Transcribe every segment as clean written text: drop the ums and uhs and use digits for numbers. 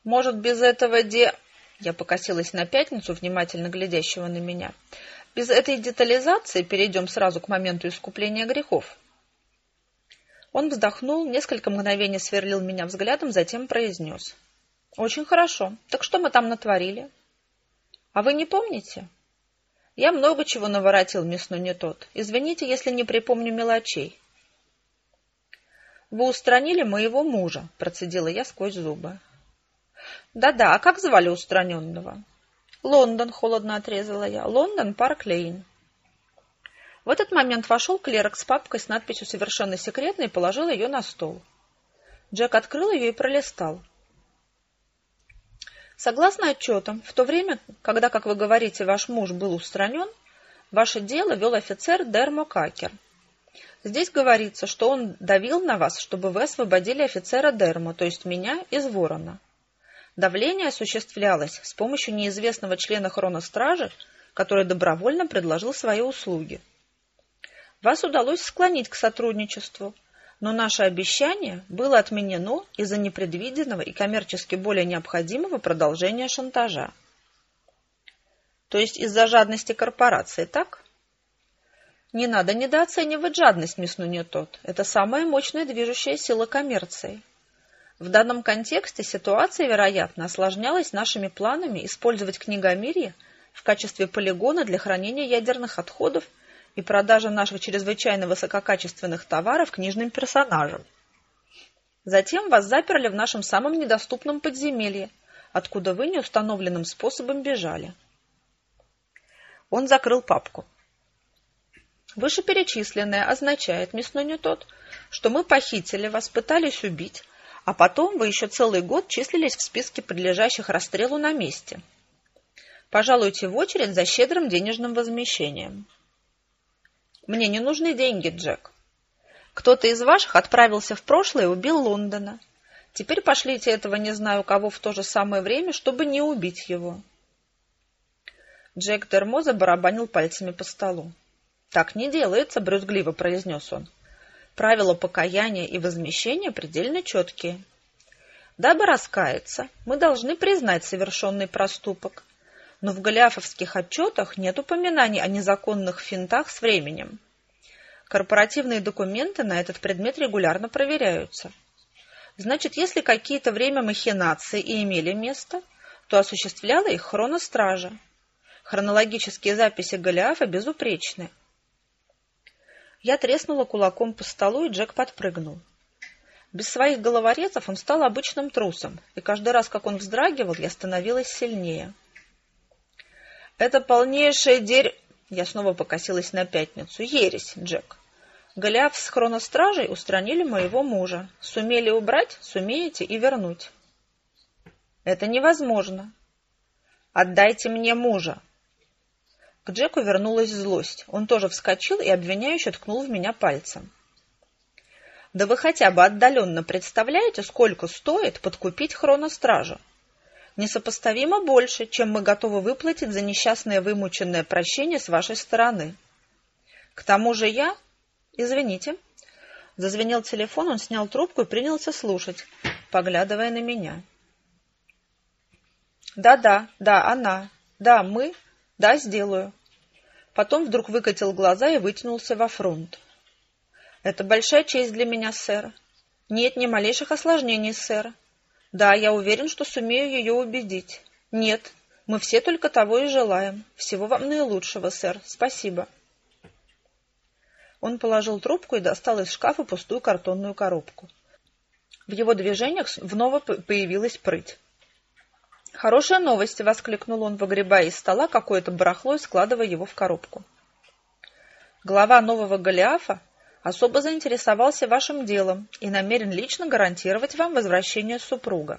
Может, без этого Я покосилась на Пятницу, внимательно глядящего на меня. Без этой детализации перейдем сразу к моменту искупления грехов. Он вздохнул, несколько мгновений сверлил меня взглядом, затем произнес. Очень хорошо. Так что мы там натворили? А вы не помните? Я много чего наворотил, мисс Нунетот. Извините, если не припомню мелочей. Вы устранили моего мужа, процедила я сквозь зубы. Да-да, а как звали устраненного? Лондон, холодно отрезала я. Лондон, Парк Лейн. В этот момент вошел клерк с папкой с надписью «Совершенно секретно» и положил ее на стол. Джек открыл ее и пролистал. Согласно отчетам, в то время, когда, как вы говорите, ваш муж был устранен, ваше дело вел офицер Дермо Какер. Здесь говорится, что он давил на вас, чтобы вы освободили офицера Дермо, то есть меня, из Ворона. Давление осуществлялось с помощью неизвестного члена хроностражи, который добровольно предложил свои услуги. Вас удалось склонить к сотрудничеству, но наше обещание было отменено из-за непредвиденного и коммерчески более необходимого продолжения шантажа. То есть из-за жадности корпорации, так? Не надо недооценивать жадность, мисс Нунетот. Это самая мощная движущая сила коммерции. В данном контексте ситуация, вероятно, осложнялась нашими планами использовать книгомирье в качестве полигона для хранения ядерных отходов и продажи наших чрезвычайно высококачественных товаров книжным персонажам. Затем вас заперли в нашем самом недоступном подземелье, откуда вы неустановленным способом бежали. Он закрыл папку. Вышеперечисленное означает, мисс Нунетот, что мы похитили вас, пытались убить, а потом вы еще целый год числились в списке подлежащих расстрелу на месте. Пожалуйте в очередь за щедрым денежным возмещением. Мне не нужны деньги, Джек. Кто-то из ваших отправился в прошлое и убил Лондона. Теперь пошлите этого не знаю кого в то же самое время, чтобы не убить его. Джек Дермо забарабанил пальцами по столу. Так не делается, брюзгливо произнес он. Правила покаяния и возмещения предельно четкие. Дабы раскаяться, мы должны признать совершенный проступок. Но в голиафовских отчетах нет упоминаний о незаконных финтах с временем. Корпоративные документы на этот предмет регулярно проверяются. Значит, если какие-то время махинации и имели место, то осуществляла их хроностража. Хронологические записи Голиафа безупречны. Я треснула кулаком по столу, и Джек подпрыгнул. Без своих головорезов он стал обычным трусом, и каждый раз, как он вздрагивал, я становилась сильнее. Это полнейшая Я снова покосилась на Пятницу. Ересь, Джек. Голиаф с хроностражей устранили моего мужа. Сумели убрать, сумеете и вернуть. Это невозможно. Отдайте мне мужа. К Джеку вернулась злость. Он тоже вскочил и обвиняюще ткнул в меня пальцем. Да вы хотя бы отдаленно представляете, сколько стоит подкупить хроностражу? Несопоставимо больше, чем мы готовы выплатить за несчастное вымученное прощение с вашей стороны. К тому же я... Извините. Зазвенел телефон, он снял трубку и принялся слушать, поглядывая на меня. Да, она. Да, мы. Да, сделаю. Потом вдруг выкатил глаза и вытянулся во фронт. Это большая честь для меня, сэр. Нет ни малейших осложнений, сэр. Да, я уверен, что сумею ее убедить. Нет, мы все только того и желаем. Всего вам наилучшего, сэр. Спасибо. Он положил трубку и достал из шкафа пустую картонную коробку. В его движениях вновь появилась прыть. «Хорошая новость!» — воскликнул он, выгребая из стола какое-то барахло и складывая его в коробку. «Глава нового Голиафа особо заинтересовался вашим делом и намерен лично гарантировать вам возвращение супруга.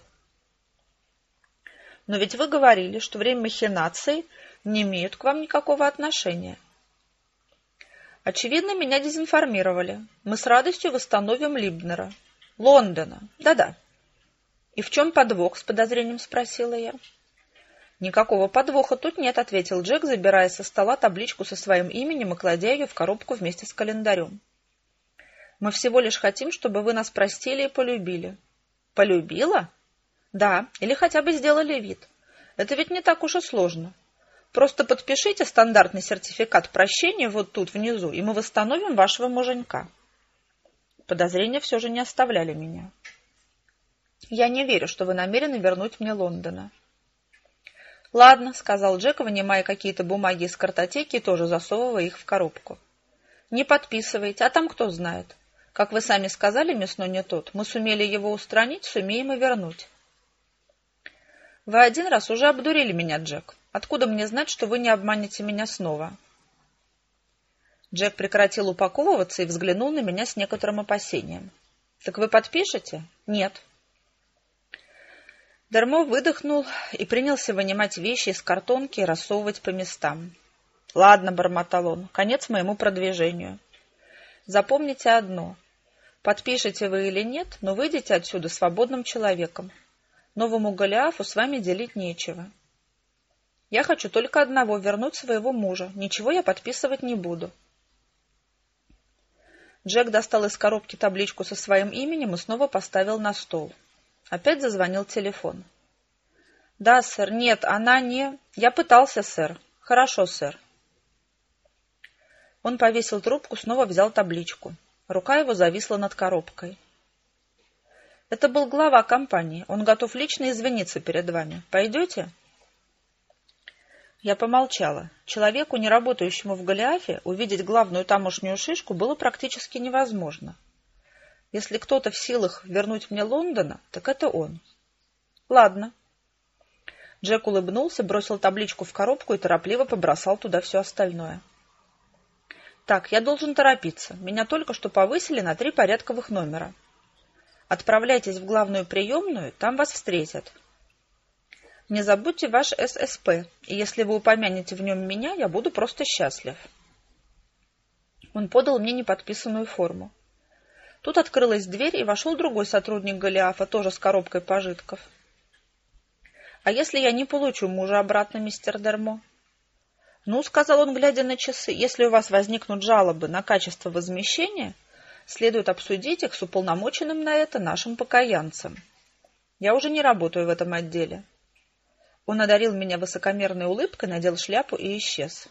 Но ведь вы говорили, что время махинаций не имеет к вам никакого отношения. Очевидно, меня дезинформировали. Мы с радостью восстановим Либнера. Лондона. Да-да. И в чем подвох, с подозрением спросила я. Никакого подвоха тут нет, ответил Джек, забирая со стола табличку со своим именем и кладя ее в коробку вместе с календарем. Мы всего лишь хотим, чтобы вы нас простили и полюбили. Полюбила? Да, или хотя бы сделали вид. Это ведь не так уж и сложно. Просто подпишите стандартный сертификат прощения вот тут внизу, и мы восстановим вашего муженька. Подозрения все же не оставляли меня. Я не верю, что вы намерены вернуть мне Лондона. Ладно, сказал Джек, вынимая какие-то бумаги из картотеки и тоже засовывая их в коробку. Не подписывайте, а там кто знает. Как вы сами сказали, мясной не тот. Мы сумели его устранить, сумеем и вернуть. Вы один раз уже обдурили меня, Джек. Откуда мне знать, что вы не обманете меня снова? Джек прекратил упаковываться и взглянул на меня с некоторым опасением. Так вы подпишете? Нет. Дермо выдохнул и принялся вынимать вещи из картонки и рассовывать по местам. Ладно, бормотал он, конец моему продвижению. Запомните одно. Подпишете вы или нет, но выйдете отсюда свободным человеком. Новому Голиафу с вами делить нечего. Я хочу только одного — вернуть своего мужа. Ничего я подписывать не буду. Джек достал из коробки табличку со своим именем и снова поставил на стол. Опять зазвонил телефон. Да, сэр, нет, она не... Я пытался, сэр. Хорошо, сэр. Он повесил трубку, снова взял табличку. Рука его зависла над коробкой. Это был глава компании. Он готов лично извиниться перед вами. Пойдете? Я помолчала. Человеку, не работающему в Голиафе, увидеть главную тамошнюю шишку было практически невозможно. Если кто-то в силах вернуть мне Лондона, так это он. Ладно. Джек улыбнулся, бросил табличку в коробку и торопливо побросал туда все остальное. Так, я должен торопиться. Меня только что повысили на 3 порядковых номера. Отправляйтесь в главную приемную, там вас встретят. Не забудьте ваш ССП, и если вы упомянете в нем меня, я буду просто счастлив. Он подал мне неподписанную форму. Тут открылась дверь, и вошел другой сотрудник Голиафа, тоже с коробкой пожитков. «А если я не получу мужа обратно, мистер Дермо?» «Ну, — сказал он, глядя на часы, — если у вас возникнут жалобы на качество возмещения, следует обсудить их с уполномоченным на это нашим покаянцем. Я уже не работаю в этом отделе». Он одарил меня высокомерной улыбкой, надел шляпу и исчез.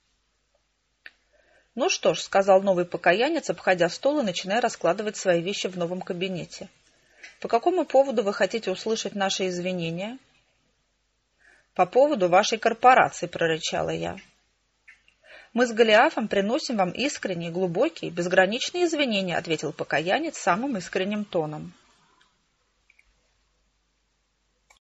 «Ну что ж, — сказал новый покаянец, обходя стол и начиная раскладывать свои вещи в новом кабинете. — По какому поводу вы хотите услышать наши извинения? — По поводу вашей корпорации, — прорычала я. — Мы с Голиафом приносим вам искренние, глубокие, безграничные извинения, — ответил покаянец самым искренним тоном.